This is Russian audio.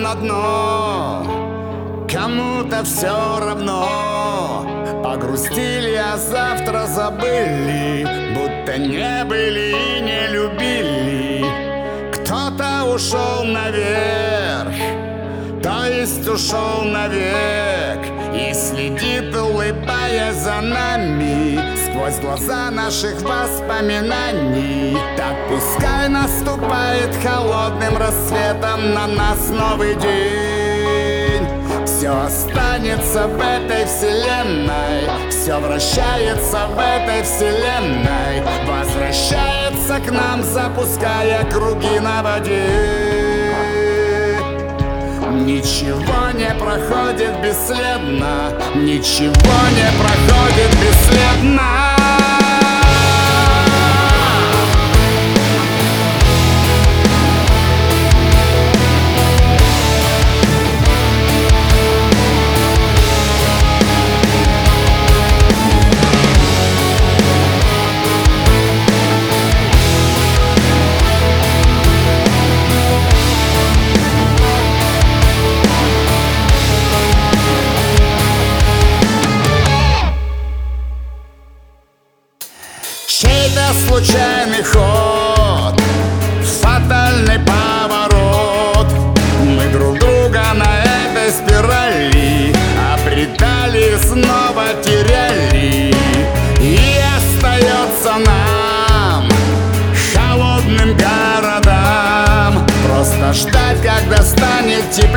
на дно, кому-то все равно. Погрустили, а завтра забыли, будто не были и не любили. Кто-то ушел наверх, то есть ушел навек, и следит, улыбаясь за нами сквозь глаза наших воспоминаний. Так пускай наступает холодным рассветом на нас новый день. Все останется в этой вселенной, все вращается в этой вселенной, возвращается к нам, запуская круги на воде. Ничего не проходит бесследно, ничего не проходит бесследно. Чей-то случайный ход, фатальный поворот. Мы друг друга на этой спирали обретали, снова теряли. И остается нам, холодным городам, просто ждать, когда станет тепло.